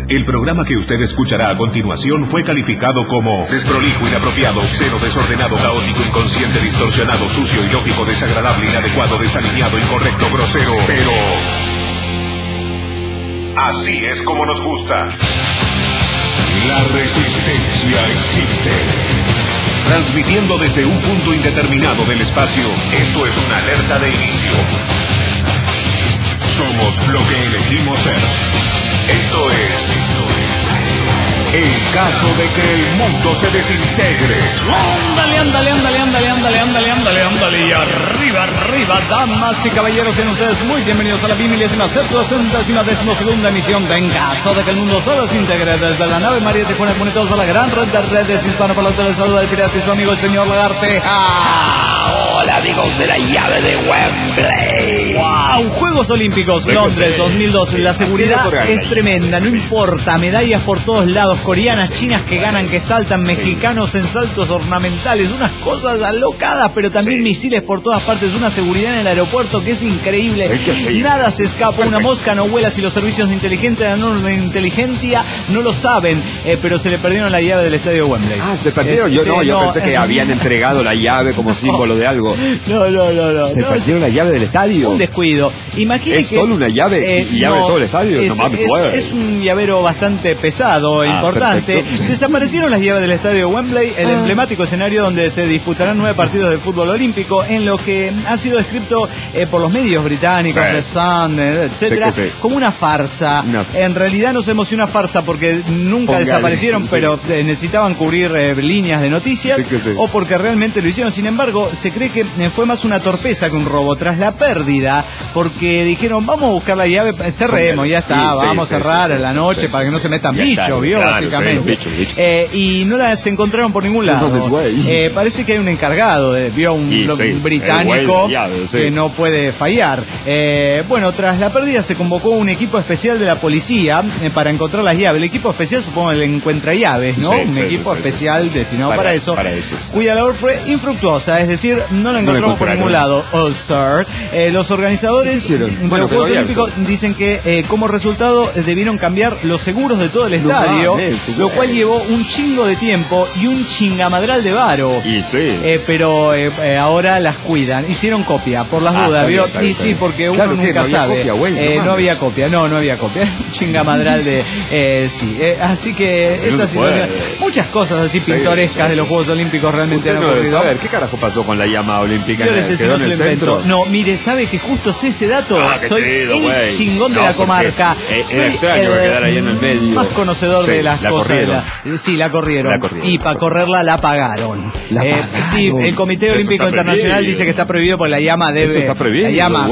El programa que usted escuchará a continuación fue calificado como desprolijo, inapropiado, obsceno, desordenado, caótico, inconsciente, distorsionado, sucio, ilógico, desagradable, inadecuado, desalineado, incorrecto, grosero, pero... así es como nos gusta. La resistencia existe. Transmitiendo desde un punto indeterminado del espacio, esto es una alerta de inicio. Somos lo que elegimos ser. Esto es... el caso de que el mundo se desintegre. Ándale, ándale, ándale, ándale, ándale, ándale, ándale, ándale. Y arriba, arriba, damas y caballeros, sean ustedes muy bienvenidos a la 1060ª emisión de En caso de que el mundo se desintegre, desde la nave María Tijuana, conectados a la gran red de redes hispanoparlantes. El saludo del pirata y su amigo el señor Lagarte. Hola amigos de la llave de Wembley. ¡Wow! Juegos Olímpicos, Londres 2012. La seguridad es tremenda, no importa. Medallas por todos lados, coreanas, chinas que ganan, que saltan, mexicanos en saltos ornamentales, unas cosas alocadas, pero también misiles por todas partes, una seguridad en el aeropuerto que es increíble. Nada se escapa, una mosca no vuela si los servicios de inteligencia no lo saben, pero se le perdieron la llave del estadio Wembley. Ah, se perdieron. Yo pensé que habían entregado la llave como símbolo de algo. No. ¿Se perdieron la llave del estadio? Un descuido. Imagínate ¿Es solo una llave y llave de todo el estadio? Es un llavero bastante pesado, importante. Perfecto. Desaparecieron las llaves del estadio Wembley, el emblemático escenario donde se disputarán 9 partidos de fútbol olímpico, en lo que ha sido descrito por los medios británicos, The Sun, etcétera, como una farsa. En realidad no sabemos si una farsa porque nunca desaparecieron, pero necesitaban cubrir líneas de noticias, o porque realmente lo hicieron. Sin embargo, se cree que fue más una torpeza que un robo tras la pérdida, porque dijeron, vamos a buscar la llave, cerremos, ya está, vamos a cerrar a la noche para que no se metan bichos, ¿vio? Básicamente. Y no las encontraron por ningún lado. Parece que hay un encargado, vio un británico que no puede fallar. Bueno, tras la pérdida se convocó un equipo especial de la policía para encontrar las llaves. El equipo especial, supongo, el encuentra llaves, ¿no? Un equipo especial destinado para eso, cuya labor fue infructuosa, es decir, no la encontramos por ningún lado. Oh, sir. Los organizadores de los Juegos Olímpicos dicen que como resultado debieron cambiar los seguros de todo el estadio, lo cual llevó un chingo de tiempo y un chingamadral de varo. Pero ahora las cuidan. Hicieron copia, por las dudas, ¿vio? Y sí, porque uno nunca sabe. No había copia. Un chingamadral de... así que esta situación... Muchas cosas así pintorescas de los Juegos Olímpicos realmente han ocurrido. A ver, ¿qué carajo pasó con la llama olímpica? ¿Quedó en el centro? No, mire, ¿sabe que justo sé ese dato? Soy el chingón de la comarca. Era extraño que quedara ahí en el medio. Más conocedor de las cosas. Sí, la corrieron. Y para correrla la pagaron. Sí, el Comité Olímpico Internacional dice que está prohibido porque la llama debe... La llama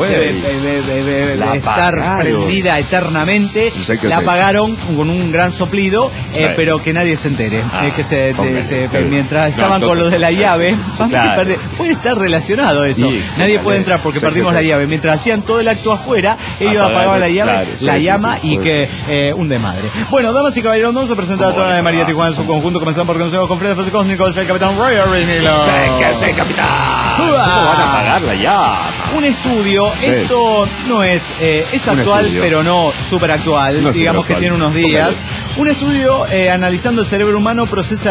debe estar prendida eternamente. La apagaron con un gran soplido, pero que nadie se entere. Mientras estaban con lo de la llave, puede estar relacionado eso. Nadie puede entrar porque perdimos la llave. Mientras hacían todo el acto afuera, ellos apagaban la llave, la llama y que un desmadre. Bueno, damas y caballeros, vamos a presentar a toda la de María Tijuana en su conjunto. Comenzamos por conocernos con Fred Cósmico, es el capitán Royal Rinilo. ¿Qué capitán? ¿Cómo van a apagarla ya? Un estudio, esto no es actual, pero no súper actual, digamos que tiene unos días. Un estudio analizando el cerebro humano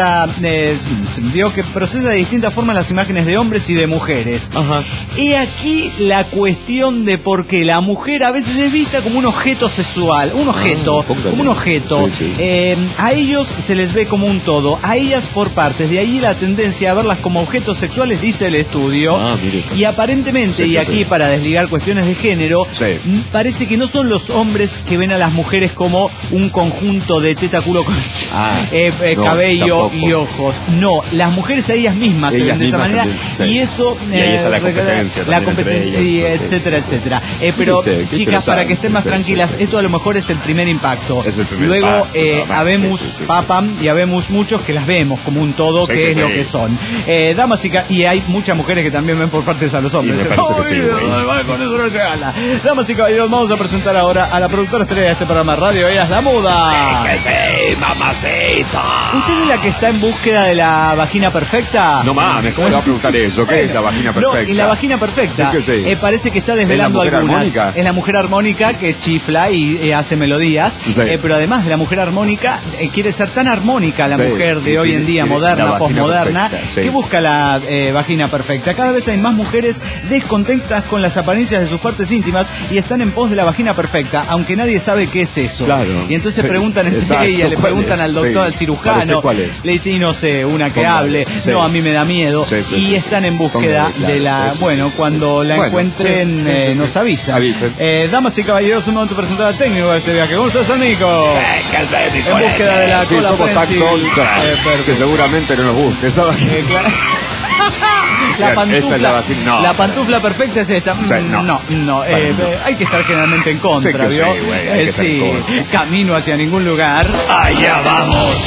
vio que procesa de distintas formas las imágenes de hombres y de mujeres. Y aquí la cuestión de por qué la mujer a veces es vista como un objeto sexual, como un objeto. A ellos se les ve como un todo, a ellas por partes. De ahí la tendencia a verlas como objetos sexuales, dice el estudio. Y aparentemente, y aquí para desligar cuestiones de género, parece que no son los hombres que ven a las mujeres como un conjunto de teta, culo, cabello y ojos. No, las mujeres a ellas mismas se ven de esa manera. Y eso y ahí está la competencia, etcétera. Pero chicas, para que estén más tranquilas, esto a lo mejor es el primer impacto. Luego habemos papam y habemos muchos que las vemos como un todo, que es lo que son. Damas y hay muchas mujeres que también ven por partes a los hombres. Con eso no se habla. Damas y caballeros, vamos a presentar ahora a la productora estrella de este programa Radio. Ella es la muda. sí, mamacita. ¿Usted es la que está en búsqueda de la vagina perfecta? No mames, ¿cómo le va a preguntar eso? ¿Qué es la vagina perfecta? No, y la vagina perfecta parece que está desvelando algunas. Es la mujer armónica que chifla y hace melodías, pero además de la mujer armónica, quiere ser tan armónica la mujer de hoy en día, moderna, posmoderna, que busca la vagina perfecta. Cada vez hay más mujeres descontentas con las apariencias de sus partes íntimas y están en pos de la vagina perfecta, aunque nadie sabe qué es eso. Claro. Y entonces se preguntan entre ellas, le preguntan al doctor, al cirujano, le dicen, y no sé, una que hable, no, a mí me da miedo, y están en búsqueda de la, bueno, cuando la encuentren, nos avisan. Damas y caballeros, un momento presentar al técnico de este viaje. ¿Cómo estás, Nico? En búsqueda de la cola prensil. Que seguramente no nos guste. Claro. La pantufla perfecta es esta. No. Hay que estar generalmente en contra, ¿vio? Sí, camino hacia ningún lugar. Allá vamos.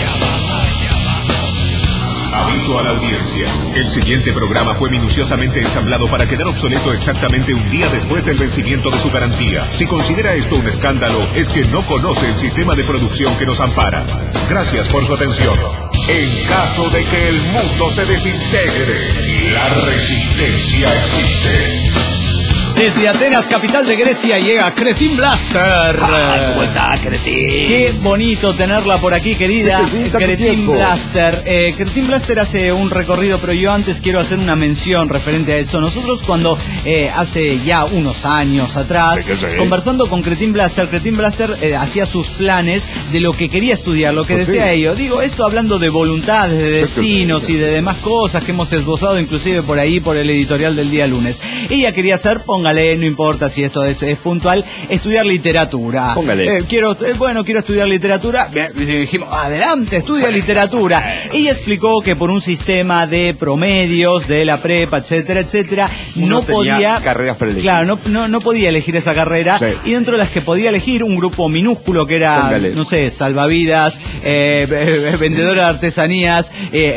Aviso a la audiencia. El siguiente programa fue minuciosamente ensamblado para quedar obsoleto exactamente un día después del vencimiento de su garantía. Si considera esto un escándalo, es que no conoce el sistema de producción que nos ampara. Gracias por su atención. En caso de que el mundo se desintegre, la resistencia existe. Desde Atenas, capital de Grecia, llega Cretin Blaster. ¿Cómo está, Cretin? Qué bonito tenerla por aquí, querida. Cretin Blaster. Cretin Blaster hace un recorrido, pero yo antes quiero hacer una mención referente a esto. Nosotros cuando hace ya unos años atrás, conversando con Cretin Blaster hacía sus planes de lo que quería estudiar, lo que desea ello. Digo, esto hablando de voluntades, de destinos y de demás cosas que hemos esbozado inclusive por ahí, por el editorial del día lunes. Ella quería hacer, póngale, no importa si esto es puntual, estudiar literatura. Póngale. Quiero estudiar literatura. Dijimos, adelante, estudia literatura. Ella explicó que por un sistema de promedios de la prepa, etcétera, no podía carreras para elegir. Claro, no podía elegir esa carrera. Y dentro de las que podía elegir, un grupo minúsculo que era, no sé, salvavidas, vendedora de artesanías,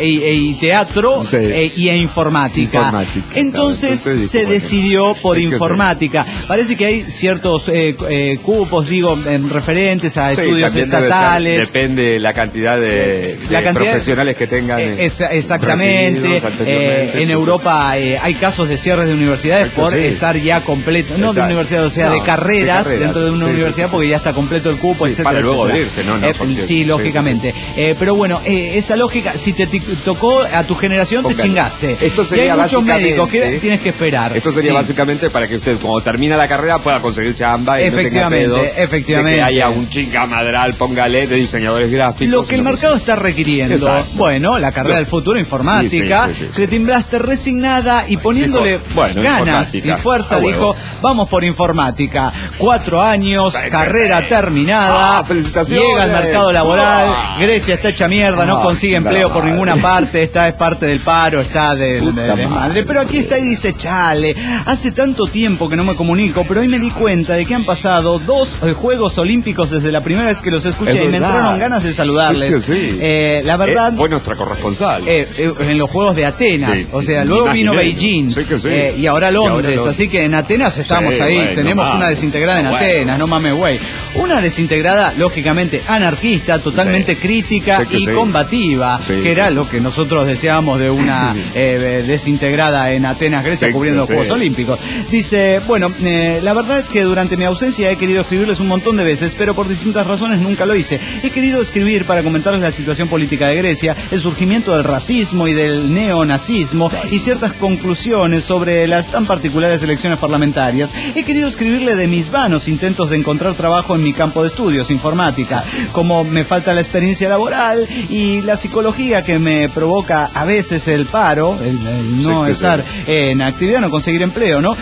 y teatro, y informática. Entonces se decidió por informática. Parece que hay ciertos cupos, referentes a estudios estatales. Depende la cantidad de profesionales que tengan. Exactamente. En Europa hay casos de cierres de universidades por estar ya completo, no de universidades, o sea, de carreras dentro de una universidad, porque ya está completo el cupo, etcétera. Para luego irse, ¿no? Sí, lógicamente. Pero bueno, esa lógica, si te tocó a tu generación, te chingaste. Esto sería, y hay muchos médicos que tienes que esperar. Esto sería básicamente para que usted, cuando termina la carrera, pueda conseguir chamba y no tenga pedos de que haya un chingamadral, póngale, de diseñadores gráficos. Lo que el mercado está requiriendo. Exacto. Bueno, la carrera del futuro, informática. Cretin Blaster, resignada y poniéndole ganas y fuerza, dijo, vamos por informática. 4 años, carrera terminada. Felicitaciones. Llega al mercado laboral. Grecia está hecha mierda, no consigue empleo por ninguna parte. Es parte del paro, está de madre. Pero aquí está y dice, chale, hace tanto tiempo que no me comunico, pero hoy me di cuenta de que han pasado 2 Juegos Olímpicos desde la primera vez que los escuché y me entraron ganas de saludarles. La verdad, fue nuestra corresponsal en los Juegos de Atenas, o sea, luego vino Beijing y ahora Londres, así que en Atenas estamos ahí, tenemos una desintegrada en Atenas, no mames, güey. Una desintegrada, lógicamente, anarquista, totalmente crítica y combativa, que era lo que nosotros deseábamos de una desintegrada en Atenas, Grecia, cubriendo los Juegos Olímpicos. Dice, bueno, la verdad es que durante mi ausencia he querido escribirles un montón de veces, pero por distintas razones nunca lo hice. He querido escribir para comentarles la situación política de Grecia, el surgimiento del racismo y del neonazismo y ciertas conclusiones sobre las tan particulares elecciones parlamentarias. He querido escribirle de mis vanos intentos de encontrar trabajo en mi campo de estudios, informática, como me falta la experiencia laboral y la psicología que me provoca a veces el paro, el no estar en actividad, no conseguir empleo, ¿no?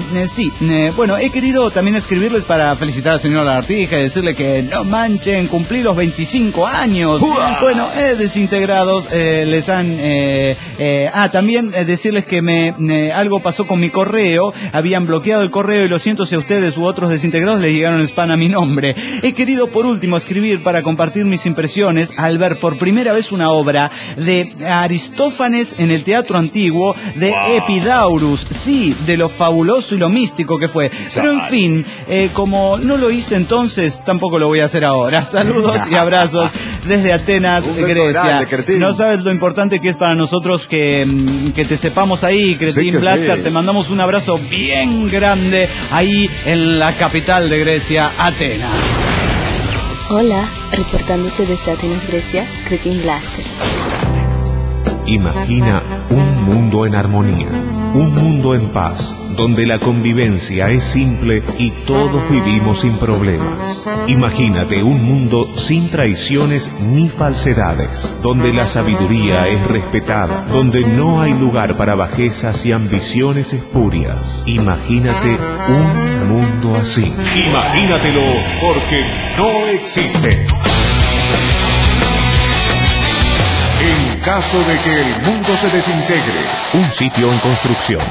Bueno, he querido también escribirles para felicitar al señor Lagartija y decirle que no manchen, cumplí los 25 años. Bueno, desintegrados les han... también decirles que algo pasó con mi correo, habían bloqueado el correo y lo siento si a ustedes u otros desintegrados les llegaron spam a mi nombre. nombre. He querido por último escribir para compartir mis impresiones al ver por primera vez una obra de Aristófanes en el teatro antiguo de Epidaurus. Sí, de lo fabuloso y lo místico que fue. Pero en fin, como no lo hice entonces, tampoco lo voy a hacer ahora. Saludos y abrazos desde Atenas, Grecia. Grande, no sabes lo importante que es para nosotros que te sepamos ahí, Cretín Blaster. Sí. Te mandamos un abrazo bien grande ahí en la capital de Grecia, Atenas. Hola, reportándose desde Atenas, Grecia, Cretín Blaster. Imagina un mundo en armonía, un mundo en paz, donde la convivencia es simple y todos vivimos sin problemas. Imagínate un mundo sin traiciones ni falsedades, donde la sabiduría es respetada, donde no hay lugar para bajezas y ambiciones espurias. Imagínate un mundo así. Imagínatelo, porque no existe. En caso de que el mundo se desintegre, un sitio en construcción.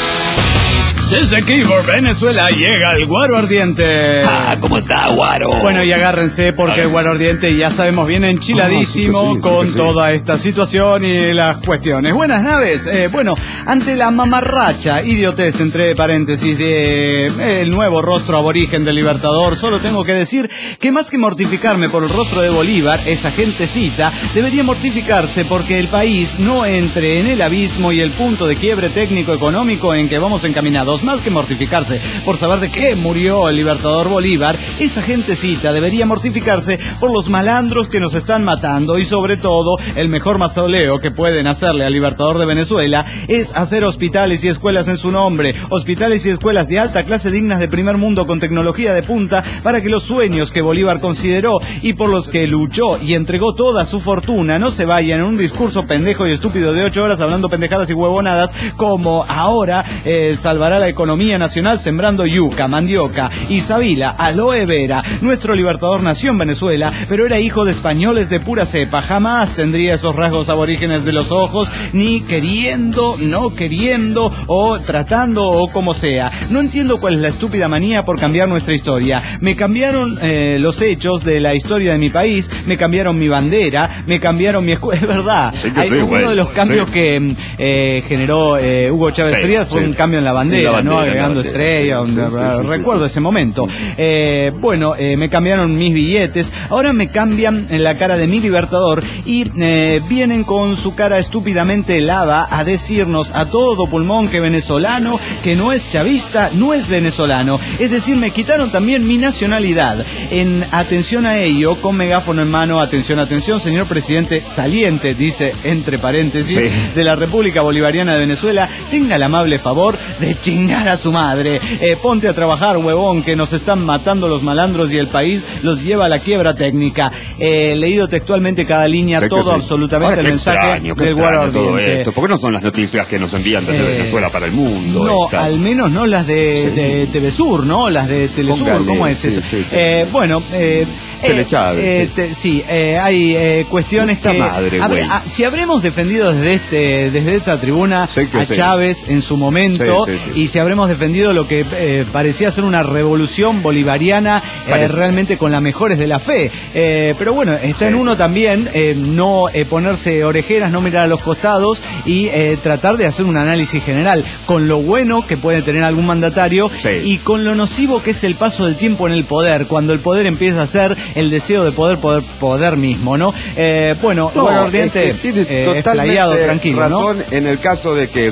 Desde Keyboard, Venezuela, llega el Guaro Ardiente. ¿Cómo está, Guaro? Bueno, y agárrense porque el Guaro Ardiente, ya sabemos, viene enchiladísimo con toda esta situación y las cuestiones. Buenas naves. Bueno, ante la mamarracha, idiotez, entre paréntesis, de el nuevo rostro aborigen del Libertador, solo tengo que decir que más que mortificarme por el rostro de Bolívar, esa gentecita debería mortificarse porque el país no entre en el abismo y el punto de quiebre técnico-económico en que vamos encaminados. Más que mortificarse por saber de qué murió el Libertador Bolívar, esa gentecita debería mortificarse por los malandros que nos están matando y sobre todo el mejor mausoleo que pueden hacerle al Libertador de Venezuela es hacer hospitales y escuelas en su nombre, hospitales y escuelas de alta clase dignas de primer mundo con tecnología de punta para que los sueños que Bolívar consideró y por los que luchó y entregó toda su fortuna no se vayan en un discurso pendejo y estúpido de 8 horas hablando pendejadas y huevonadas como ahora salvará la economía nacional sembrando yuca, mandioca y sabila, aloe vera. Nuestro Libertador nació en Venezuela, pero era hijo de españoles de pura cepa. Jamás tendría esos rasgos aborígenes de los ojos, ni queriendo, no queriendo, o tratando, o como sea. No entiendo cuál es la estúpida manía por cambiar nuestra historia. Me cambiaron los hechos de la historia de mi país, me cambiaron mi bandera, me cambiaron mi escuela. Es verdad. Sí, uno de los cambios que generó Hugo Chávez Frías fue un cambio en la bandera. ¿no? Agregando estrellas, recuerdo ese momento. Me cambiaron mis billetes, ahora me cambian en la cara de mi Libertador y vienen con su cara estúpidamente lava a decirnos a todo pulmón que venezolano, que no es chavista, no es venezolano. Es decir, me quitaron también mi nacionalidad. En atención a ello, con megáfono en mano, atención, atención, señor presidente saliente, dice entre paréntesis, de la República Bolivariana de Venezuela, tenga el amable favor de chingar a su madre. Ponte a trabajar, huevón, que nos están matando los malandros y el país los lleva a la quiebra técnica. Leído textualmente cada línea, todo absolutamente el mensaje del Guaro Ardiente. ¿Por qué no son las noticias que nos envían desde Venezuela para el mundo? No, al menos no las de TV Sur, ¿no? Las de Telesur, ¿cómo es eso? Telechávez. Hay cuestiones que madre, si habremos defendido desde esta tribuna a Chávez en su momento y si habremos defendido lo que parecía ser una revolución bolivariana realmente con las mejores de la fe, pero bueno, está en uno también no ponerse orejeras, no mirar a los costados y tratar de hacer un análisis general con lo bueno que puede tener algún mandatario y con lo nocivo que es el paso del tiempo en el poder, cuando el poder empieza a ser el deseo de poder mismo, ¿no? Guaro Ardiente tiene totalmente tranquilo, razón, ¿no? En el caso de que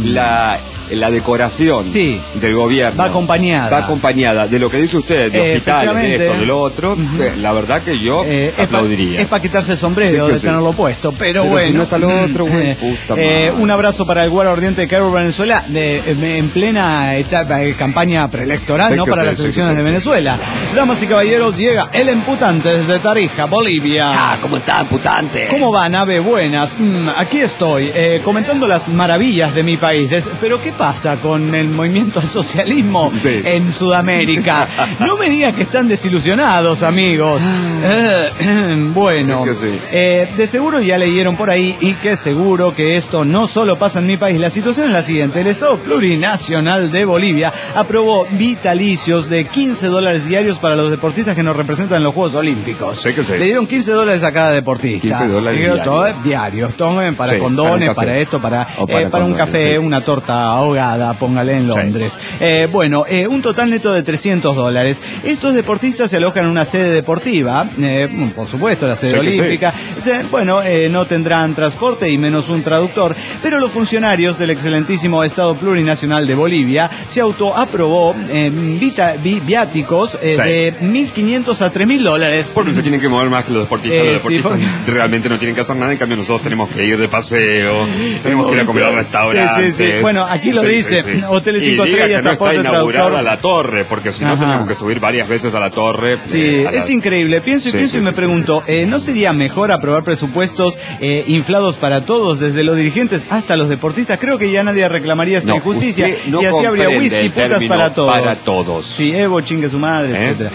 la decoración del gobierno va acompañada de lo que dice usted, de hospitales, de esto, de lo otro. La verdad que yo aplaudiría. Es para quitarse el sombrero de tenerlo puesto, pero bueno. Si no está lo otro, puta madre. Un abrazo para el Guaro Ardiente de Keyboard, Venezuela, en plena etapa de campaña preelectoral, ¿no? Para las elecciones de Venezuela. Damas y caballeros, llega el emputante desde Tarija, Bolivia. ¿Cómo está, emputante? ¿Cómo va, nave? Buenas. Aquí estoy, comentando las maravillas de mi país. Pero ¿qué pasa con el movimiento al socialismo en Sudamérica? No me digas que están desilusionados, amigos. Bueno, de seguro ya leyeron por ahí, y que seguro que esto no solo pasa en mi país. La situación es la siguiente: el Estado Plurinacional de Bolivia aprobó vitalicios de $15 diarios para los deportistas que nos representan en los Juegos Olímpicos. Le dieron $15 a cada deportista. $15 diarios. Tomen para condones, para esto, para un café, una torta ahogada, póngale en Londres. Bueno, un total neto de $300. Estos deportistas se alojan en una sede deportiva, por supuesto, la sede olímpica. Bueno, no tendrán transporte y menos un traductor, pero los funcionarios del excelentísimo Estado Plurinacional de Bolivia se autoaprobó viáticos de $1.500 a $3.000. Porque se tienen que mover más que los deportistas. Los deportistas realmente no tienen que hacer nada, en cambio nosotros tenemos que ir de paseo, tenemos que ir a comer al restaurante. Bueno, aquí lo dice, hoteles 5 estrellas, transporte, traductor. A la torre, porque si no tenemos que subir varias veces a la torre. Es increíble. Pienso y me pregunto, ¿no sería mejor aprobar presupuestos inflados para todos, desde los dirigentes hasta los deportistas? Creo que ya nadie reclamaría esta injusticia, y así habría whisky, putas para todos. Para todos. Sí, Evo chingue su madre, etcétera.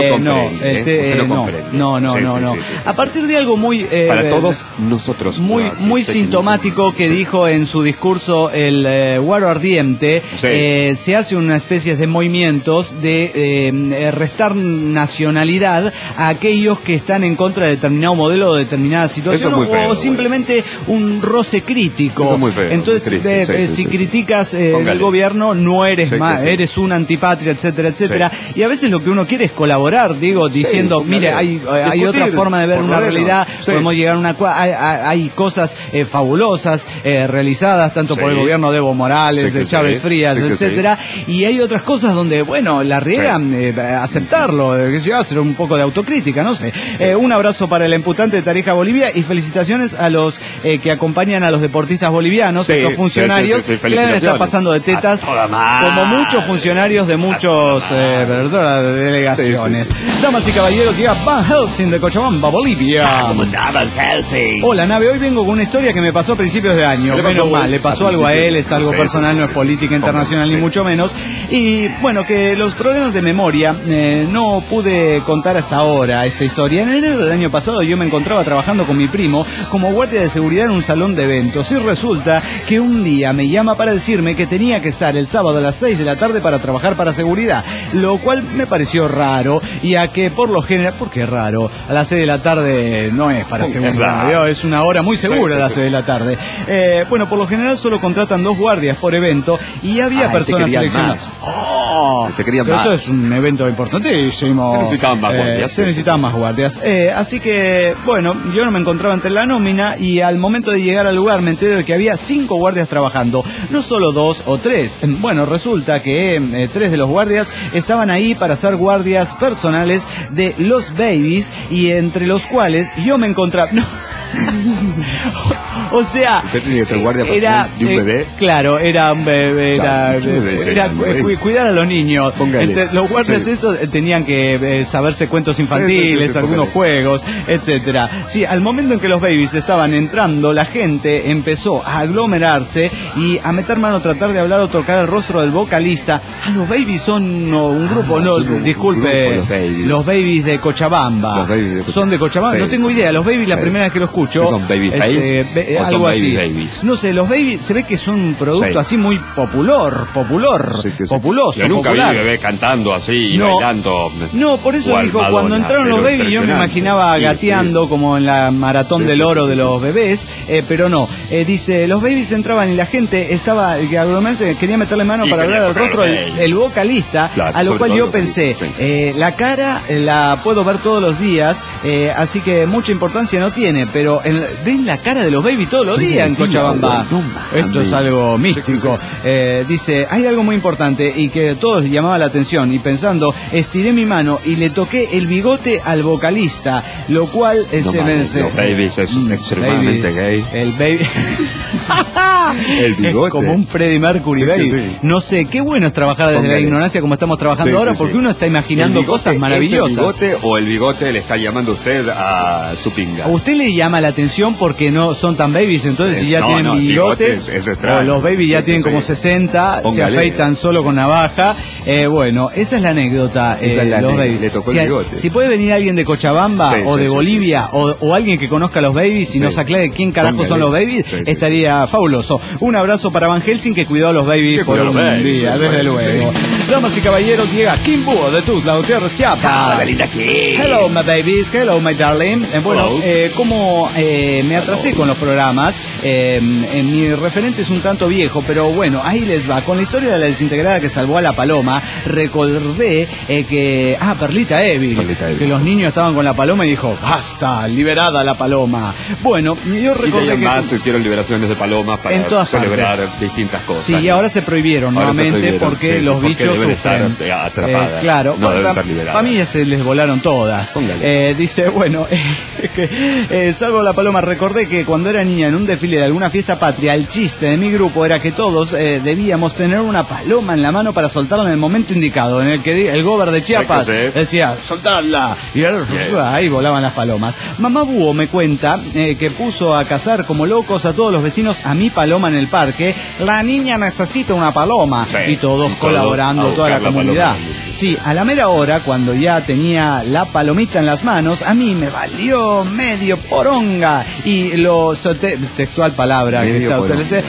No. A partir de algo muy para todos nosotros, muy sintomático que dijo en su discurso el Guaro Ardiente, se hace una especie de movimientos de restar nacionalidad a aquellos que están en contra de determinado modelo o determinada situación, o simplemente un roce crítico. Entonces, si criticas el gobierno, no eres más, eres un antipatria, etcétera, etcétera. Y a veces lo que uno quiere es colaborar, diciendo, mire, hay otra forma de ver una realidad, podemos llegar a una... Hay cosas fabulosas realizadas tanto por el gobierno de Evo Morales, de Chávez Frías, etcétera, y hay otras cosas donde, bueno, la riegan, aceptarlo, hacer un poco de autocrítica, no sé. Un abrazo para el imputante de Tarija, Bolivia, y felicitaciones a los que acompañan a los deportistas bolivianos, estos funcionarios que le están pasando de tetas, como muchos funcionarios de muchos delegaciones. Damas y caballeros, llega Van Helsing de Cochabamba, Bolivia. Hola, nave, hoy vengo con una historia que me pasó a principios de año. Menos mal, le pasó algo a él, es algo personal, no es política internacional ni mucho menos. Y bueno, que los problemas de memoria no pude contar hasta ahora esta historia. En enero del año pasado yo me encontraba trabajando con mi primo como guardia de seguridad en un salón de eventos, y resulta que un día me llama para decirme que tenía que estar el sábado a las 6 de la tarde para trabajar para seguridad, lo cual me pareció raro, ya que por lo general, ¿por qué raro? A las 6 de la tarde no es para seguridad, es una hora muy segura a las 6 de la tarde. Bueno, por lo general solo contratan 2 guardias por evento, y había personas seleccionadas. Te querían pero más. Esto es un evento importantísimo. Se necesitaban más guardias. Se necesitaban más guardias. Así que, bueno, yo no me encontraba entre la nómina, y al momento de llegar al lugar me enteré de que había 5 guardias trabajando, no solo 2 o 3. Bueno, resulta que 3 de los guardias estaban ahí para ser guardias personales de los babies, y entre los cuales yo me encontraba... O sea, ¿usted tenía que ser guardia personal de un bebé? Claro, era un bebé, era cuidar a los niños. Los guardias estos tenían que saberse cuentos infantiles, algunos juegos, etcétera. Sí, al momento en que los babies estaban entrando, la gente empezó a aglomerarse y a meter mano, tratar de hablar o tocar el rostro del vocalista. Los babies son un grupo, disculpe, los babies de Cochabamba. Son de Cochabamba, no tengo idea. Los babies, la primera vez que lo escucho, ¿son baby face? Algo así. No sé, los babies se ve que son un producto así muy populoso. Yo nunca vi bebé cantando así y bailando. No, por eso dijo, cuando entraron los babies yo me imaginaba gateando como en la maratón del oro de los bebés, pero no. Dice, los babies entraban y la gente estaba, quería meterle mano para hablar al rostro del vocalista, a lo cual yo pensé, la cara la puedo ver todos los días, así que mucha importancia no tiene, pero ven la cara de los babies todos los días en Cochabamba. Esto es algo místico. Dice, hay algo muy importante y que a todos llamaba la atención, y pensando, estiré mi mano y le toqué el bigote al vocalista, lo cual los babies es extremadamente gay. El baby El bigote. Es como un Freddie Mercury, sí. No sé, qué bueno es trabajar desde la ignorancia como estamos trabajando ahora, porque uno está imaginando cosas maravillosas. ¿El bigote o el bigote le está llamando usted a su pinga? ¿A usted le llama la atención porque no son tan babies? Entonces, si ya tienen bigotes, o los babies ya tienen como 60, se afeitan solo con navaja. Bueno, esa es la anécdota. Los babies. Le tocó el bigote. Si puede venir alguien de Cochabamba o de Bolivia o alguien que conozca a los babies y nos aclare quién carajo son los babies, estaría fabuloso. Un abrazo para Van Helsing, que cuidó a los babies por un día, desde luego. Damas y caballeros, llega Kim Búho de Tuzla Gutiérrez, Chiapas. Hola, linda Kim. Hello, my babies. Hello, my darling. Bueno, como me atrasé con los programas, mi referente es un tanto viejo, pero bueno, ahí les va. Con la historia de la desintegrada que salvó a la paloma, recordé que... Perlita Evil. Que los niños estaban con la paloma y dijo, basta, liberada la paloma. Bueno, yo recordé que... más se hicieron liberaciones de palomas para celebrar distintas cosas. Sí, y ahora se prohibieron nuevamente porque los bichos sufren. Claro, no deben ser liberadas. Para mí se les volaron todas. Dice, bueno, salvo la paloma, recordé que cuando era niña en un desfile de alguna fiesta patria, el chiste de mi grupo era que todos debíamos tener una paloma en la mano para soltarla en el momento indicado, en el que el gober de Chiapas decía, soltarla, y ahí volaban las palomas. Mamá Búho me cuenta que puso a cazar como locos a todos los vecinos a mi paloma en el parque. La niña necesita una paloma, y todos colaborando, toda la comunidad. Sí, a la mera hora, cuando ya tenía la palomita en las manos, a mí me valió medio poronga y lo solté, textual palabra que está utilizando,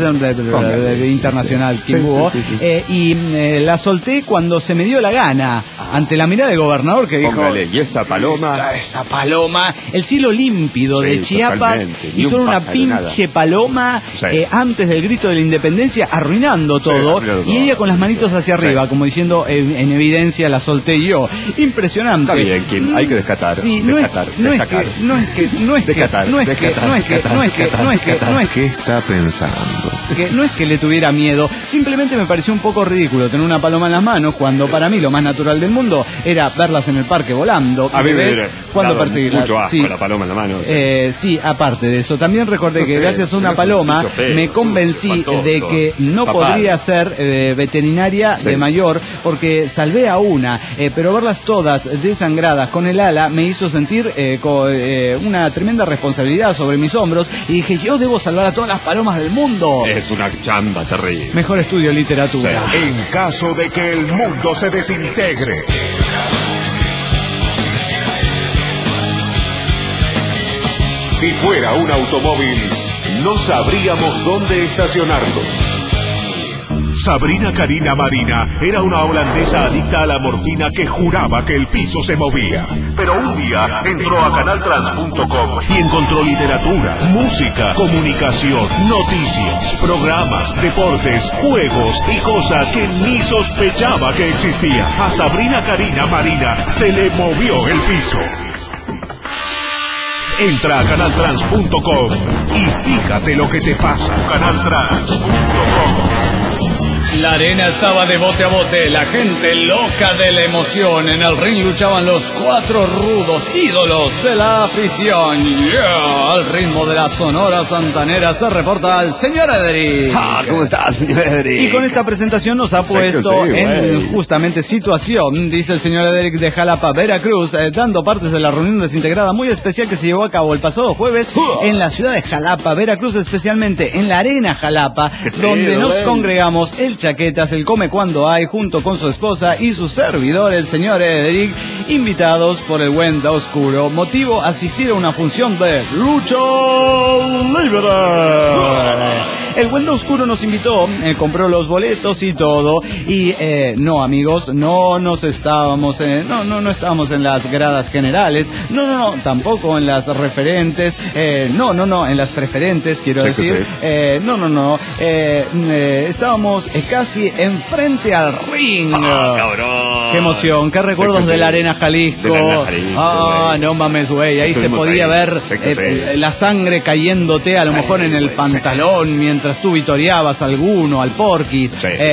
es internacional, y la solté cuando se me dio la gana, ante la mirada del gobernador que dijo, y esa paloma, el cielo límpido de Chiapas, y solo una pinche paloma antes del grito de la independencia, arruinando todo, y ella con las manitos hacia arriba, como diciendo, en evidencia la solté yo. Impresionante. Está bien, Kim, hay que descatar. Sí, ¿Qué está pensando? Que no es que le tuviera miedo, simplemente me pareció un poco ridículo tener una paloma en las manos, cuando para mí lo más natural del mundo era verlas en el parque volando. A ver, cuando perseguirlas. Mucho asco la paloma en la mano. Sí, aparte de eso, también recordé que gracias a una paloma me convencí de que no podría ser veterinaria de mayor, porque salvé a una, pero verlas todas desangradas con el ala me hizo sentir una tremenda responsabilidad sobre mis hombros, y dije, yo debo salvar a todas las palomas del mundo. Es una chamba terrible. Mejor estudio literatura. En caso de que el mundo se desintegre, si fuera un automóvil, no sabríamos dónde estacionarlo. Sabrina Karina Marina era una holandesa adicta a la morfina que juraba que el piso se movía. Pero un día entró a canaltrans.com y encontró literatura, música, comunicación, noticias, programas, deportes, juegos y cosas que ni sospechaba que existían. A Sabrina Karina Marina se le movió el piso. Entra a canaltrans.com y fíjate lo que te pasa. Canaltrans.com. La arena estaba de bote a bote, la gente loca de la emoción. En el ring luchaban los 4 rudos ídolos de la afición. Al ritmo de la sonora santanera se reporta el señor Ederic. ¿Cómo estás, señor Ederic? Y con esta presentación nos ha puesto en justamente situación, dice el señor Ederic de Jalapa, Veracruz, dando partes de la reunión desintegrada muy especial que se llevó a cabo el pasado jueves en la ciudad de Jalapa, Veracruz, especialmente en la Arena Jalapa, donde nos congregamos el Chaquetas, el Come Cuando Hay, junto con su esposa y su servidor, el señor Ederic, invitados por el buen Da Oscuro. Motivo, asistir a una función de lucha libre. El buen Da Oscuro nos invitó, compró los boletos y todo, y no, amigos, no estábamos en las gradas generales, no, tampoco en las referentes, en las preferentes, quiero decir, estábamos casi enfrente al ring. Cabrón. Qué emoción, qué recuerdos de la Arena Jalisco. No mames, güey. Ahí se podía ver la sangre cayéndote a lo mejor en el pantalón mientras tú vitoreabas a alguno, al Porky.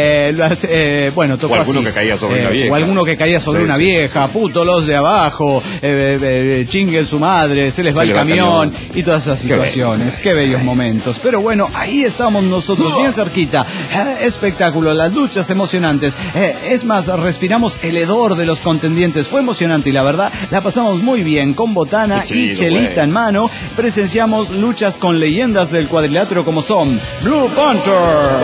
Bueno, tocó o alguno así. Que caía sobre una vieja. O alguno que caía sobre una vieja. Puto los de abajo. Chinguen su madre. Se les va el camión. Y todas esas situaciones. Qué bellos momentos. Pero bueno, ahí estamos nosotros, bien cerquita. Espectáculo, las luchas emocionantes. Es más, respiramos el hedor de los contendientes. Fue emocionante y la verdad la pasamos muy bien con botana y chelita en mano. Presenciamos luchas con leyendas del cuadrilátero como son Blue Panther,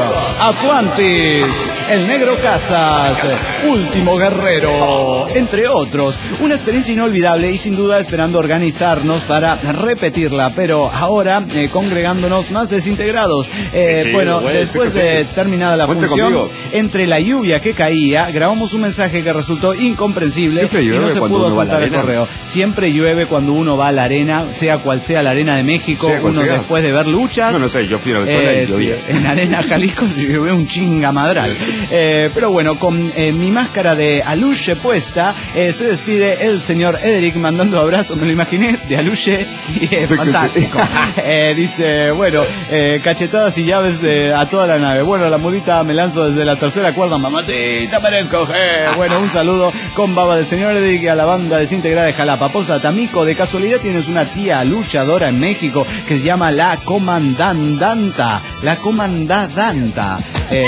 Atlantis, el Negro Casas, Último Guerrero, entre otros. Una experiencia inolvidable y sin duda esperando organizarnos para repetirla, pero ahora congregándonos más desintegrados. Después de terminada la función, entre la lluvia que caía, grabamos un mensaje que resultó incomprensible y no se pudo contar el correo. Siempre llueve cuando uno va a la arena, sea cual sea la Arena de México, uno después de ver luchas. No sé, yo fui a la zona y llovía. En Arena Jalisco llueve un chingamadral. Pero bueno, con mi máscara de aluche puesta, se despide el señor Ederic mandando abrazos, me lo imaginé, de aluche, y es fantástico. Dice, bueno, cachetadas y llaves a toda la nave. Bueno, la mudita me lanzo desde la tercera cuerda, mamacita merezco. Bueno, un saludo con baba del señor Ederic y a la banda desintegrada de Jalapa. Posta, Tamico, de casualidad tienes una tía luchadora en México que se llama La Comandadanta. La Comandadanta.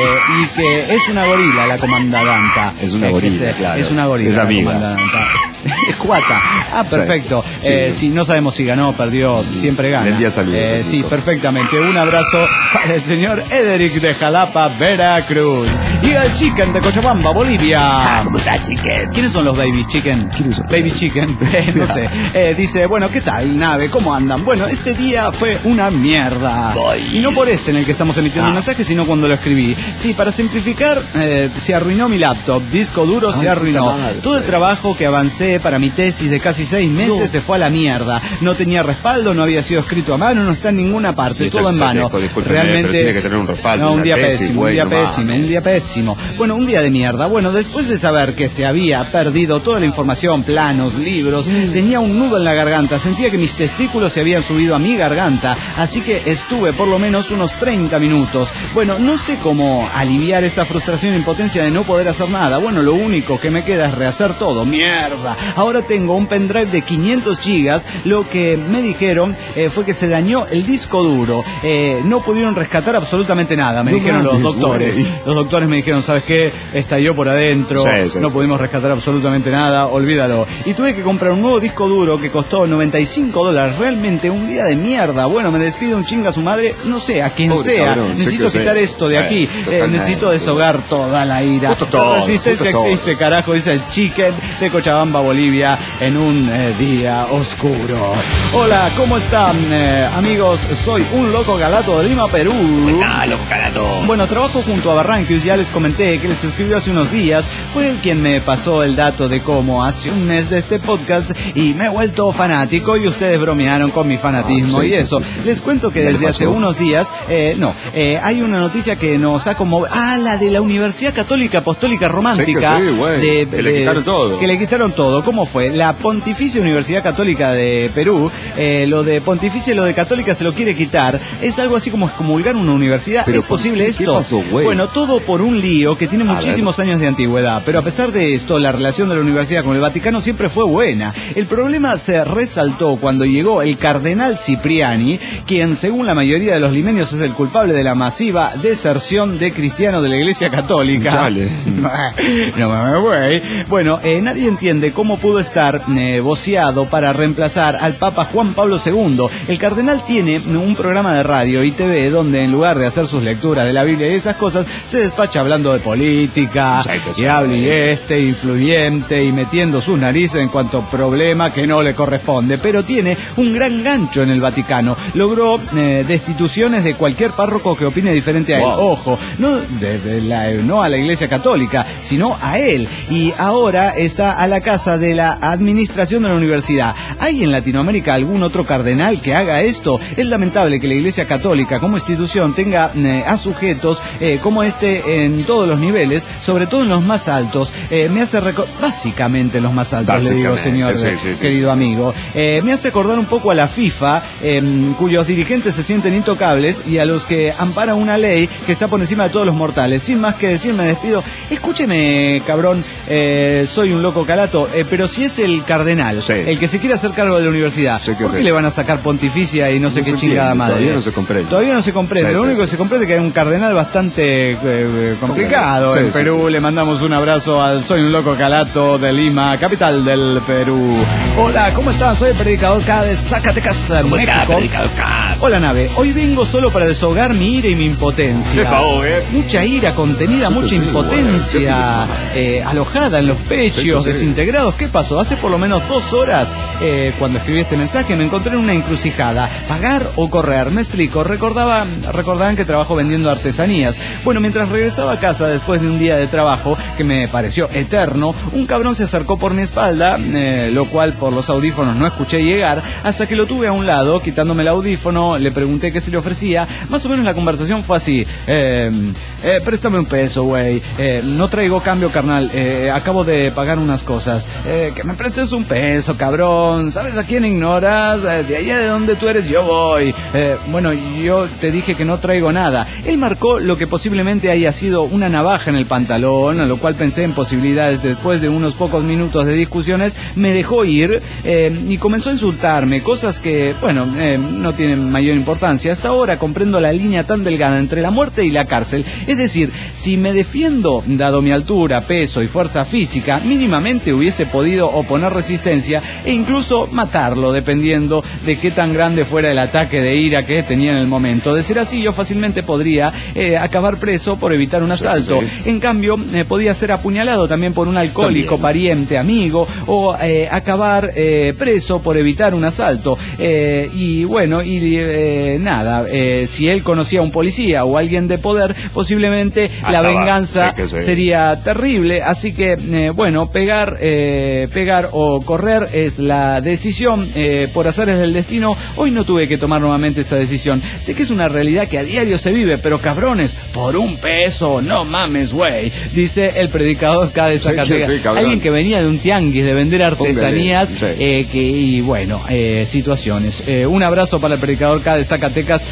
Y que es una gorila, la Comandadanta. Es una gorila, claro. Es una gorila, es la amiga. Comandadanta. Es cuata. Perfecto. Sí, no sabemos si ganó o perdió, siempre gana. Le envía saludos. Sí, perfectamente. Un abrazo para el señor Ederic de Jalapa, Veracruz. Y al Chicken de Cochabamba, Bolivia. ¿Cómo está, Chicken? ¿Quiénes son los Baby Chicken? ¿Quiénes son? Baby Chicken, no sé. Dice, bueno, ¿qué tal, nave? ¿Cómo andan? Bueno, este día fue una mierda. Y no por en el que estamos emitiendo el mensaje, sino cuando lo escribí. Sí, para simplificar, se arruinó mi laptop, disco duro se arruinó. Todo el trabajo que avancé para mi tesis de casi 6 meses se fue a la mierda. No tenía respaldo, no había sido escrito a mano, no está en ninguna parte, todo en vano. Realmente tiene que tener un respaldo. No, un día pésimo, un día pésimo. Bueno, un día de mierda. Bueno, después de saber que se había perdido toda la información, planos, libros, tenía un nudo en la garganta, sentía que mis testículos se habían subido a mi garganta, así que estuve por lo menos unos 30 minutos. Bueno, no sé cómo aliviar esta frustración e impotencia de no poder hacer nada. Bueno, lo único que me queda es rehacer todo. ¡Mierda! Ahora tengo un pendrive de 500 gigas. Lo que me dijeron fue que se dañó el disco duro. No pudieron rescatar absolutamente nada, me dijeron los doctores. Los doctores me dijeron, ¿sabes qué? Estalló por adentro, no pudimos rescatar absolutamente nada, olvídalo. Y tuve que comprar un nuevo disco duro que costó $95. Realmente un día de mierda. Bueno, me despido un chinga a su madre, no sé, a quien sea. Cabrón, necesito quitar esto de aquí. Necesito deshogar toda la ira. La resistencia existe, carajo, dice el Chicken de Cochabamba, Bolivia, en un día oscuro. Hola, ¿cómo están, amigos? Soy un loco galato de Lima, Perú. Loco galato. Bueno, trabajo junto a Barranquius, ya les comenté que les escribió hace unos días. Fue él quien me pasó el dato de cómo hace un mes de este podcast y me he vuelto fanático y ustedes bromearon con mi fanatismo y eso. Les cuento que desde hace unos días, hay una noticia que nos ha conmovido. La de la Universidad Católica Apostólica Romántica. Que le quitaron todo. Que le quitaron todo. ¿Cómo fue? La Pontificia Universidad Católica de Perú, lo de Pontificia y lo de Católica se lo quiere quitar. Es algo así como excomulgar una universidad. ¿Es posible esto? ¿Qué pasó, güey? Bueno, todo por un lío que tiene muchísimos años de antigüedad. Pero a pesar de esto, la relación de la universidad con el Vaticano siempre fue buena. El problema se resaltó cuando llegó el cardenal Cipriani, quien según la mayoría de los limeños es el culpable de la masiva deserción de cristianos de la Iglesia Católica. Chale. No mames, güey. Bueno, nadie entiende cómo pudo estar voceado para reemplazar al Papa Juan Pablo II. El cardenal tiene un programa de radio y TV donde en lugar de hacer sus lecturas de la Biblia y esas cosas, se despacha hablando de política, y habla influyente y metiendo sus narices en cuanto problema que no le corresponde. Pero tiene un gran gancho en el Vaticano. Logró destituciones de cualquier párroco que opine diferente a él. Ojo, no a la Iglesia Católica, sino a él. Y ahora está a la casa de la administración de la universidad. ¿Hay en Latinoamérica algún otro cardenal que haga esto? Es lamentable que la Iglesia Católica como institución tenga a sujetos como este en en todos los niveles, sobre todo en los más altos. Me hace básicamente los más altos, le digo, señor, querido amigo. Me hace acordar un poco a la FIFA, cuyos dirigentes se sienten intocables, y a los que ampara una ley que está por encima de todos los mortales. Sin más que decir, me despido. Escúcheme, cabrón, soy un loco calato, pero si es el cardenal, el que se quiere hacer cargo de la universidad, ¿por qué le van a sacar pontificia y no sé qué chingada madre? Todavía no se comprende. Todavía no se comprende. Lo único que se comprende es que hay un cardenal bastante complicado en Perú. Le mandamos un abrazo al Soy un loco calato de Lima, capital del Perú. Hola, ¿cómo estás? Soy el predicador K de Zacatecas, México. Hola, nave. Hoy vengo solo para desahogar mi ira y mi impotencia. Mucha ira contenida, mucha impotencia alojada en los pechos, desintegrados. ¿Qué pasó? Hace por lo menos 2 horas, cuando escribí este mensaje, me encontré en una encrucijada. ¿Pagar o correr? Me explico. Recordaban que trabajo vendiendo artesanías. Bueno, mientras regresaba a casa después de un día de trabajo que me pareció eterno, un cabrón se acercó por mi espalda, lo cual por los audífonos no escuché llegar, hasta que lo tuve a un lado, quitándome el audífono. Le pregunté qué se le ofrecía. Más o menos la conversación fue así: préstame un peso, güey. No traigo cambio, carnal. Acabo de pagar unas cosas. Que me prestes un peso, cabrón. ¿Sabes a quién ignoras? De allá de donde tú eres yo voy. Bueno, yo te dije que no traigo nada. Él marcó lo que posiblemente haya sido una navaja en el pantalón, a lo cual pensé en posibilidades. Después de unos pocos minutos de discusiones, me dejó ir y comenzó a insultarme, cosas que, bueno, no tienen mayor importancia. Hasta ahora comprendo la línea tan delgada entre la muerte y la cárcel. Es decir, si me defiendo, dado mi altura, peso y fuerza física, mínimamente hubiese podido oponer resistencia e incluso matarlo, dependiendo de qué tan grande fuera el ataque de ira que tenía en el momento. De ser así, yo fácilmente podría acabar preso por evitar un asalto. En cambio, podía ser apuñalado también por un alcohólico, pariente, amigo, o acabar preso por evitar un asalto. Y bueno, nada, si él conocía a un policía o alguien de poder, posiblemente la venganza sería terrible. Así que, bueno, pegar o correr es la decisión. Por azares del destino, hoy no tuve que tomar nuevamente esa decisión. Sé que es una realidad que a diario se vive, pero cabrones, por un peso, no mames, güey, dice el predicador K de Zacatecas. Alguien que venía de un tianguis de vender artesanías, y bueno, situaciones. Un abrazo para el predicador K de Zacatecas,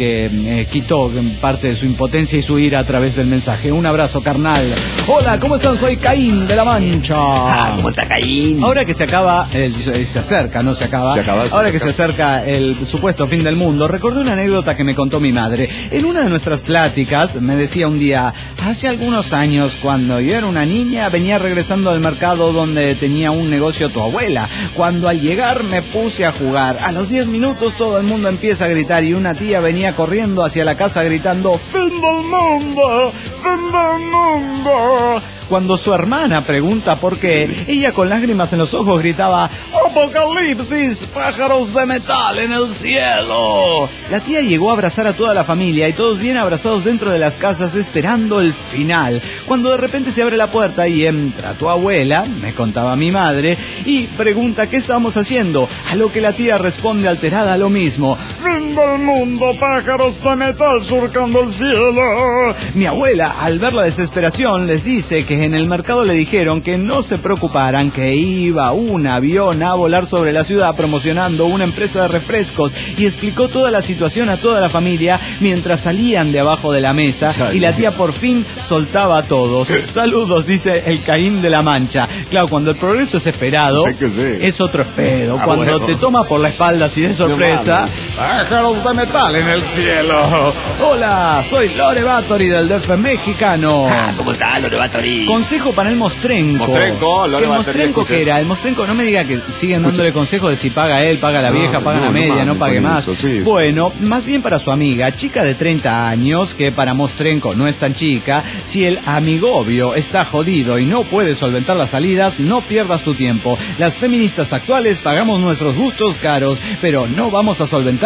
que quitó parte de su impotencia y su ira a través del mensaje. Un abrazo, carnal. Hola, ¿cómo están? Soy Caín de la Mancha. ¿Cómo está Caín? Ahora que se acaba, se acerca, no se acaba. Ahora que se acerca el supuesto fin del mundo, recordé una anécdota que me contó mi madre. En una de nuestras pláticas me decía un día: hace algunos años, cuando yo era una niña, venía regresando al mercado donde tenía un negocio tu abuela. Cuando al llegar me puse a jugar. A los 10 minutos todo el mundo empieza a gritar y una tía venía corriendo hacia la casa gritando: ¡Fin del mundo! ¡Fin del mundo! Cuando su hermana pregunta por qué, ella con lágrimas en los ojos gritaba: ¡Apocalipsis! ¡Pájaros de metal en el cielo! La tía llegó a abrazar a toda la familia y todos bien abrazados dentro de las casas esperando el final. Cuando de repente se abre la puerta y entra tu abuela, me contaba mi madre, y pregunta qué estábamos haciendo, a lo que la tía responde alterada lo mismo: ¡Fin del mundo! ¡Pájaros de metal surcando el cielo! Mi abuela, al ver la desesperación, les dice que en el mercado le dijeron que no se preocuparan, que iba un avión a volar sobre la ciudad promocionando una empresa de refrescos, y explicó toda la situación a toda la familia mientras salían de abajo de la mesa. Y la tía por fin soltaba a todos. Saludos, dice el Caín de la Mancha. Claro, cuando el progreso es esperado, es otro pedo. Cuando te toma por la espalda así de sorpresa, pájaros de metal en el cielo. Hola, soy Lore Batory del DF mexicano. ¿Cómo está, Lore Batory? Consejo para el Mostrenco. ¿El Mostrenco qué era? El Mostrenco, no me diga que siguen dándole consejos de si paga él, paga la vieja, paga la media, no pague más. Bueno, más bien para su amiga, chica de 30 años, que para Mostrenco no es tan chica. Si el amigobio está jodido y no puede solventar las salidas, no pierdas tu tiempo. Las feministas actuales pagamos nuestros gustos caros, pero no vamos a solventar a un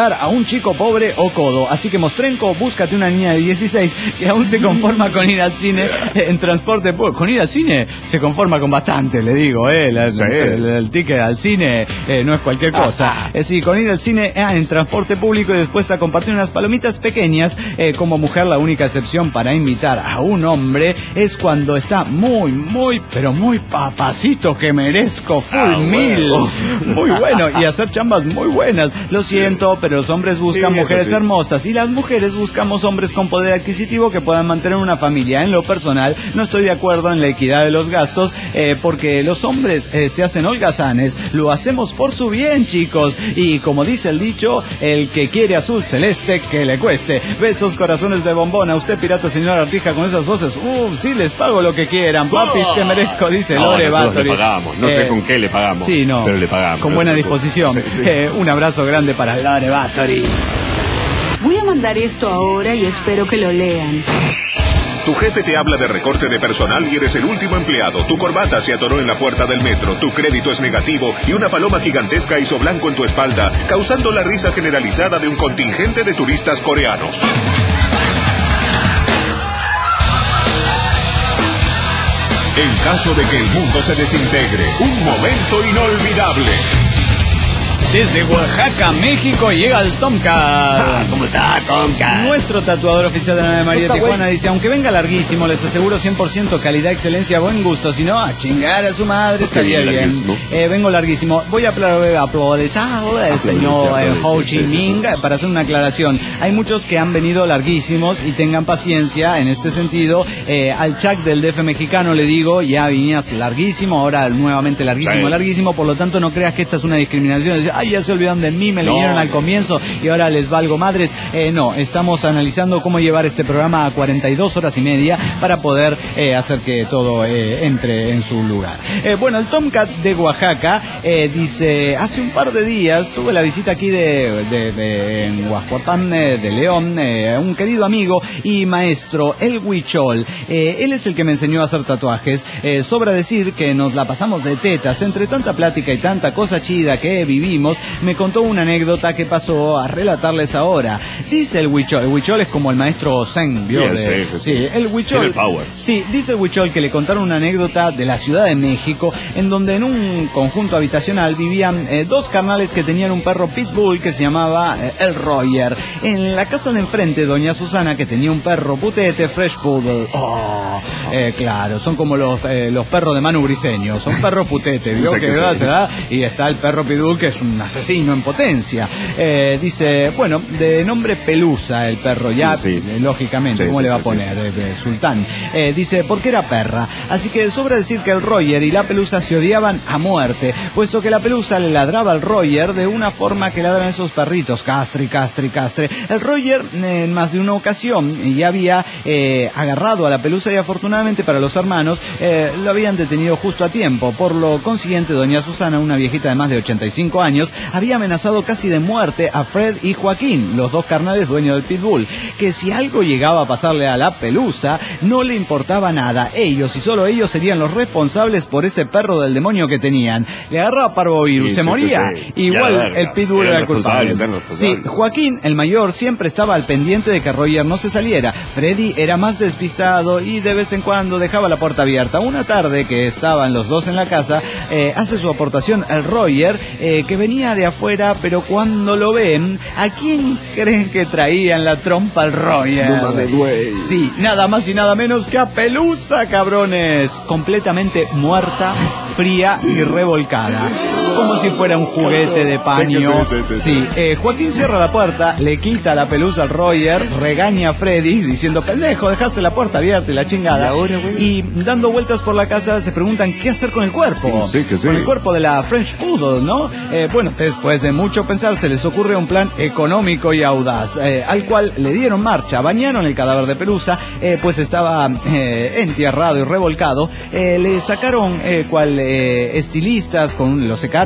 chico pobre o codo. Así que Mostrenko, búscate una niña de 16 que aún se conforma con ir al cine en transporte público. Con ir al cine se conforma con bastante, le digo, el ticket al cine no es cualquier cosa. Sí, con ir al cine en transporte público y después a compartir unas palomitas pequeñas, como mujer la única excepción para invitar a un hombre es cuando está muy, pero muy papacito que merezco full meal. Muy bueno, y hacer chambas muy buenas. Lo siento, pero los hombres buscan mujeres hermosas y las mujeres buscamos hombres con poder adquisitivo que puedan mantener una familia. En lo personal, no estoy de acuerdo en la equidad de los gastos, porque los hombres se hacen holgazanes, lo hacemos por su bien, chicos, y como dice el dicho, el que quiere azul celeste, que le cueste. Besos, corazones de bombón. A usted, pirata señor Artija, con esas voces, sí les pago lo que quieran, papis, que merezco, dice Lore Bathory. Le pagamos, no sé con qué le pagamos, sí, no, pero le pagamos. Con buena disposición. Sí. Un abrazo grande para Lore Bathory. Voy a mandar esto ahora y espero que lo lean. Tu jefe te habla de recorte de personal y eres el último empleado. Tu corbata se atoró en la puerta del metro, tu crédito es negativo y una paloma gigantesca hizo blanco en tu espalda, causando la risa generalizada de un contingente de turistas coreanos. En caso de que el mundo se desintegre, un momento inolvidable. Desde Oaxaca, México, llega el Tomcat. ¿Cómo está, Tomcat? Nuestro tatuador oficial de la Ave María de Tijuana dice, aunque venga larguísimo, les aseguro 100% calidad, excelencia, buen gusto. Si no, a chingar a su madre, estaría bien. Vengo larguísimo. Voy a aprovechar el señor Ho Chi Minh para hacer una aclaración. Hay muchos que han venido larguísimos y tengan paciencia en este sentido. Al Chuck del DF mexicano le digo, ya vinías larguísimo, ahora nuevamente larguísimo, por lo tanto no creas que esta es una discriminación. Ya se olvidaron de mí, me leyeron al comienzo y ahora les valgo madres. No, estamos analizando cómo llevar este programa a 42 horas y media para poder hacer que todo entre en su lugar. Bueno, el Tomcat de Oaxaca dice, hace un par de días tuve la visita aquí en Huascuapán de León, un querido amigo y maestro, el Huichol. Él es el que me enseñó a hacer tatuajes. Sobra decir que nos la pasamos de tetas, entre tanta plática y tanta cosa chida que vivimos. Me contó una anécdota que pasó a relatarles ahora. Dice el Huichol es como el maestro Zen, ¿vio? Sí, el Huichol. Sí, dice el Huichol que le contaron una anécdota de la Ciudad de México, en donde en un conjunto habitacional vivían dos carnales que tenían un perro pitbull que se llamaba el Roger. En la casa de enfrente, doña Susana, que tenía un perro putete, Fresh Poodle. Claro, son como los perros de Manu Briseño, son perros putete, ¿vio? Y está el perro pitbull, que es un asesino en potencia. Dice, bueno, de nombre Pelusa el perro, ya, lógicamente, ¿cómo le va a poner? Sultán. Dice, porque era perra. Así que sobra decir que el Roger y la Pelusa se odiaban a muerte, puesto que la Pelusa le ladraba al Roger de una forma que ladran esos perritos, castre. El Roger, en más de una ocasión, ya había agarrado a la Pelusa y afortunadamente para los hermanos, lo habían detenido justo a tiempo. Por lo consiguiente, doña Susana, una viejita de más de 85 años, había amenazado casi de muerte a Fred y Joaquín, los dos carnales dueños del pitbull, que si algo llegaba a pasarle a la Pelusa, no le importaba nada. Ellos y solo ellos serían los responsables por ese perro del demonio que tenían. Le agarraba parvovirus, se moría. Igual el pitbull era el culpable. Sí, Joaquín, el mayor, siempre estaba al pendiente de que Roger no se saliera. Freddy era más despistado y de vez en cuando dejaba la puerta abierta. Una tarde que estaban los dos en la casa, hace su aportación el Roger, que venía de afuera, pero cuando lo ven, ¿a quién creen que traían la trompa al Roger? Sí, nada más y nada menos que a Pelusa, cabrones. Completamente muerta, fría y revolcada, como si fuera un juguete de paño. Sí. Joaquín cierra la puerta, le quita la Pelusa al Roger, regaña a Freddy diciendo, pendejo, dejaste la puerta abierta y la chingada. Y dando vueltas por la casa se preguntan qué hacer con el cuerpo. Con el cuerpo de la French Poodle, ¿no? Bueno, después de mucho pensar se les ocurre un plan económico y audaz, al cual le dieron marcha. Bañaron el cadáver de Pelusa, pues estaba entierrado y revolcado. Le sacaron cual estilistas, lo secaron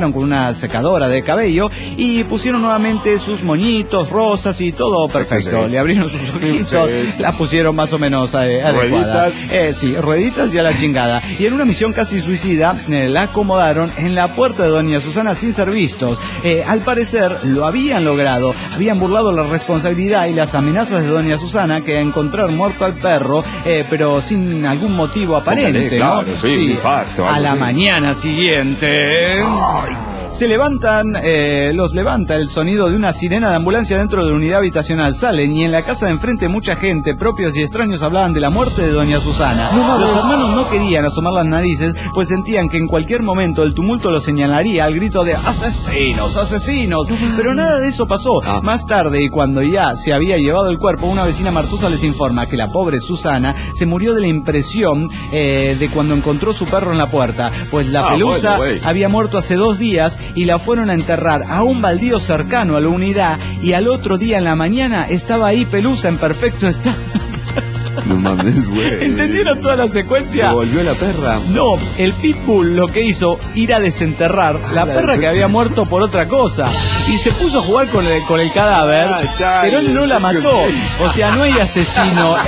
limpiaron con una secadora de cabello y pusieron nuevamente sus moñitos rosas y todo perfecto. Le abrieron sus ojitos, la pusieron más o menos adecuada. Rueditas y a la chingada. Y en una misión casi suicida, la acomodaron en la puerta de doña Susana sin ser vistos. Al parecer lo habían logrado, habían burlado la responsabilidad y las amenazas de doña Susana, que a encontrar muerto al perro, pero sin algún motivo aparente, ¿no? Claro, sí, infarto, a la mañana siguiente se levantan, los levanta el sonido de una sirena de ambulancia dentro de la unidad habitacional. Salen y en la casa de enfrente mucha gente, propios y extraños, hablaban de la muerte de doña Susana. Los hermanos no querían asomar las narices, pues sentían que en cualquier momento el tumulto los señalaría al grito de ¡asesinos, asesinos! Pero nada de eso pasó. Más tarde, y cuando ya se había llevado el cuerpo, una vecina martusa les informa que la pobre Susana se murió de la impresión de cuando encontró su perro en la puerta, pues la pelusa había muerto hace 2 días y la fueron a enterrar a un baldío cercano a la unidad, y al otro día en la mañana estaba ahí Pelusa en perfecto estado. No mames, güey. ¿Entendieron toda la secuencia? ¿Volvió la perra? No, el pitbull lo que hizo, ir a desenterrar la perra que había muerto por otra cosa. Y se puso a jugar con el cadáver, pero él no la mató. O sea, no hay asesino.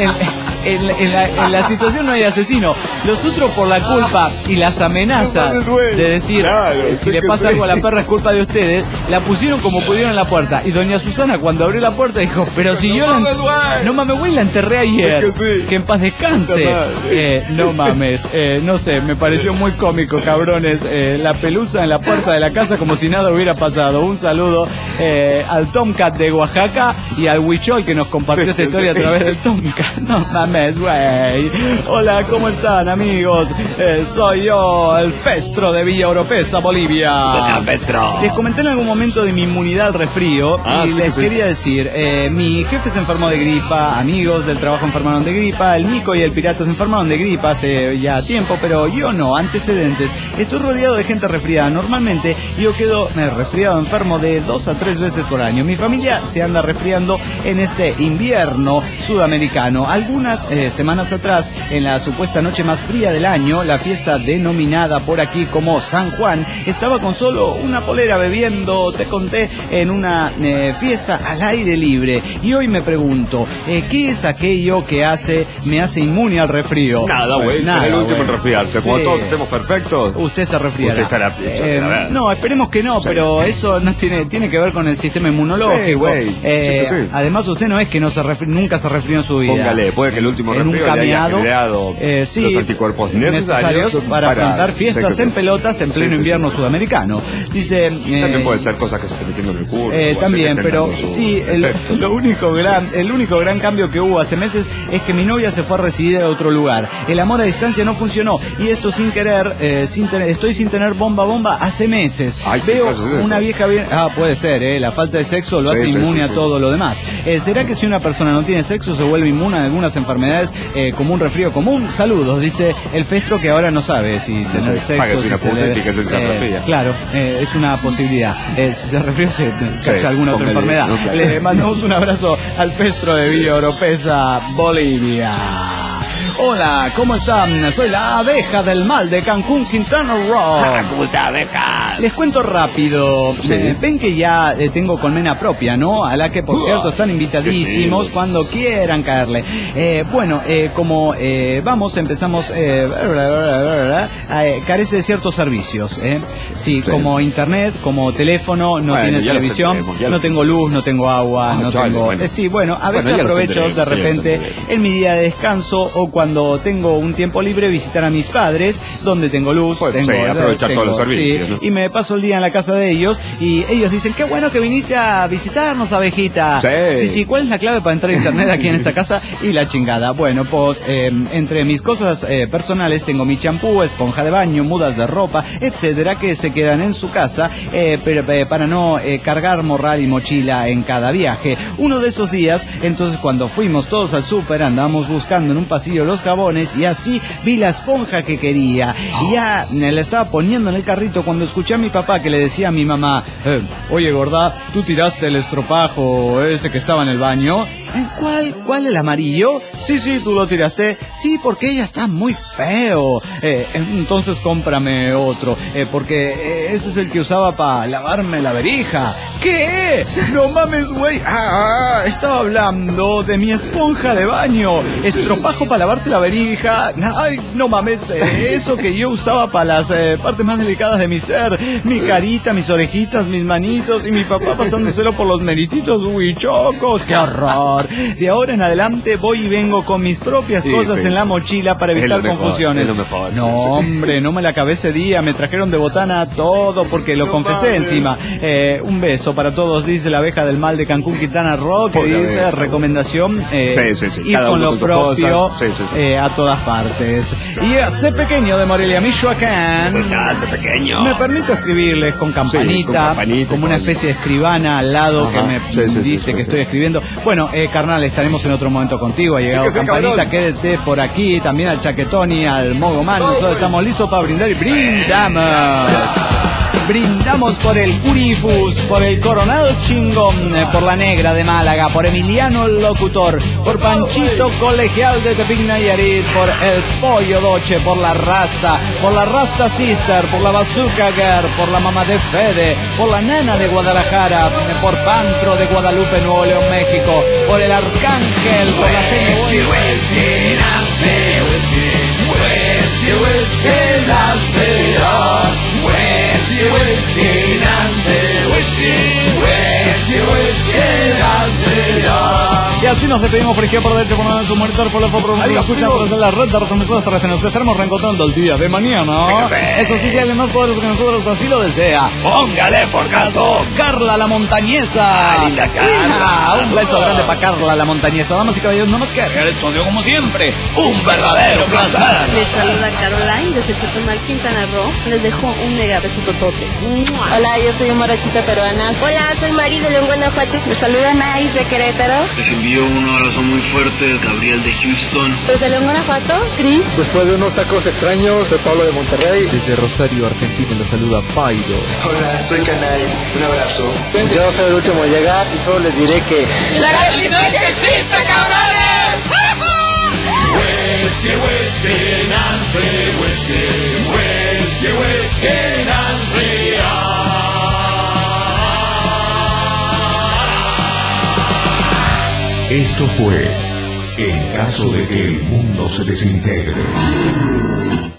En la situación no hay asesino. Los otros, por la culpa y las amenazas de decir, si le pasa algo a la perra es culpa de ustedes, la pusieron como pudieron en la puerta. Y doña Susana, cuando abrió la puerta, dijo, pero si yo no mames, güey, la enterré ayer. Que en paz descanse. No mames, no sé, me pareció muy cómico, cabrones. La Pelusa en la puerta de la casa como si nada hubiera pasado. Un saludo al Tomcat de Oaxaca y al Huichol, que nos compartió esta historia a través del Tomcat. No mames, güey. Hola, ¿cómo están, amigos? Soy yo, el Festro de Villa Oropesa, Bolivia. Les comenté en algún momento de mi inmunidad al resfrío y les quería decir, mi jefe se enfermó de gripa, amigos del trabajo enfermaron de gripa, el Nico y el Pirata se enfermaron de gripa hace ya tiempo, pero yo no, antecedentes. Estoy rodeado de gente resfriada normalmente y yo quedo resfriado enfermo de 2 a 3 veces por año. Mi familia se anda resfriando en este invierno sudamericano. Algunas semanas atrás, en la supuesta noche más fría del año, la fiesta denominada por aquí como San Juan, estaba con solo una polera bebiendo, te conté, en una fiesta al aire libre. Y hoy me pregunto, ¿qué es aquello que me hace inmune al resfrío? Nada, güey, será el último en resfriarse. Cuando todos estemos perfectos, usted se resfriará. Usted estará no, esperemos que no, pero eso no tiene que ver con el sistema inmunológico. Además, usted no es que nunca se resfrió en su vida. Póngale, puede que el último resfrío le haya generado los anticuerpos necesarios para afrontar fiestas en pelotas en pleno invierno sudamericano. Dice, también puede ser cosas que se están metiendo en el culo. También, pero sí, el único gran cambio que hubo hace meses es que mi novia se fue a residir a otro lugar. El amor a distancia no funcionó y esto sin querer, estoy sin tener bomba hace meses. Veo una vieja bien... puede ser, la falta de sexo lo hace inmune a todo lo demás. ¿Será que si una persona no tiene sexo se vuelve inmune a algunas enfermedades como un resfrío común? Saludos, dice el Festro, que ahora no sabe si tener sexo, claro, es una posibilidad. Si se resfría se cacha alguna otra enfermedad. Le mandamos un abrazo al Festro de Villa Oropesa, Bolivia. Hola, ¿cómo están? Soy la abeja del mal de Cancún, Quintana Roo. ¡Puta abeja! Les cuento rápido. Ven que ya tengo colmena propia, ¿no? A la que, por cierto, están invitadísimos cuando quieran caerle. Como empezamos, carece de ciertos servicios, Sí, como internet, como teléfono, no tiene televisión, no tengo luz, no tengo agua, no tengo... a veces aprovecho de repente en mi día de descanso o cuando tengo un tiempo libre visitar a mis padres, donde tengo luz, aprovechar todos los servicios, ¿no? Y me paso el día en la casa de ellos y ellos dicen, qué bueno que viniste a visitarnos, abejita. Sí, ¿cuál es la clave para entrar a internet aquí en esta casa? Y la chingada. Bueno, pues entre mis cosas personales tengo mi champú, esponja de baño, mudas de ropa, etcétera, que se quedan en su casa para no cargar morral y mochila en cada viaje. Uno de esos días, entonces, cuando fuimos todos al súper, andábamos buscando en un pasillo los jabones y así vi la esponja que quería. Y ya la estaba poniendo en el carrito cuando escuché a mi papá que le decía a mi mamá, oye gorda, ¿tú tiraste el estropajo ese que estaba en el baño? ¿Cuál el amarillo? Sí, tú lo tiraste. Sí, porque ella está muy feo. Entonces cómprame otro, porque ese es el que usaba para lavarme la verija. ¿Qué? No mames, güey. Estaba hablando de mi esponja de baño. Estropajo para lavarse la verija. Ay, no mames, eso que yo usaba para las partes más delicadas de mi ser. Mi carita, mis orejitas, mis manitos y mi papá pasándoselo por los merititos huichocos. ¡Qué horror! De ahora en adelante voy y vengo con mis propias cosas en la mochila para evitar confusiones. No, hombre, no me la acabé ese día. Me trajeron de botana todo porque lo confesé encima. Un beso para todos, dice la abeja del mal de Cancún, Quintana Roo, que dice recomendación ir con lo propio a todas partes. Y C Pequeño de Morelia, Michoacán. Me permito escribirles con campanita, como una especie de escribana al lado que me dice que estoy escribiendo. Bueno, carnal, estaremos en otro momento contigo. Ha llegado campanita, quédese por aquí. También al Chaquetoni, al Mogoman. Nosotros estamos listos para brindar y brindamos. Brindamos por el Curifus, por el Coronado Chingón, por la Negra de Málaga, por Emiliano el Locutor, por Panchito Colegial de Tepic Nayarit, por el Pollo Doche, por la Rasta Sister, por la Bazooka Girl, por la Mamá de Fede, por la Nana de Guadalajara, por Pantro de Guadalupe, Nuevo León, México, por el Arcángel, por la Y así nos despedimos por izquierda, por derecha, por nada, su monitor, por la foto, por la escucha, por hacer la red de retransmisores. Nos estaremos reencontrando el día de mañana. Eso sí, si alguien más poderoso que nosotros así lo desea, póngale por caso Carla la Montañesa. Linda Carla. Un beso grande para Carla la Montañesa. Damas y caballeros, no más que el estudio como siempre. Un verdadero placer. Les saluda Caroline desde Chetumal, Quintana Roo. Les dejo un mega beso totote. Hola, yo soy Morochita Peruana. Hola, soy Mari de León, Guanajuato. Les saluda Naís de Querétaro. Les envío un abrazo muy fuerte, Gabriel de Houston. Desde León, Guanajuato, Cris. Después de unos tacos extraños, soy Pablo de Monterrey. Desde Rosario, Argentina, los saluda Pairo. Hola, soy Canal. Un abrazo. Yo soy el último en llegar y solo les diré que ¡la realidad que existe, cabrones! Whiskey, Nancy, whiskey, Nancy. Esto fue En caso de que el mundo se desintegre.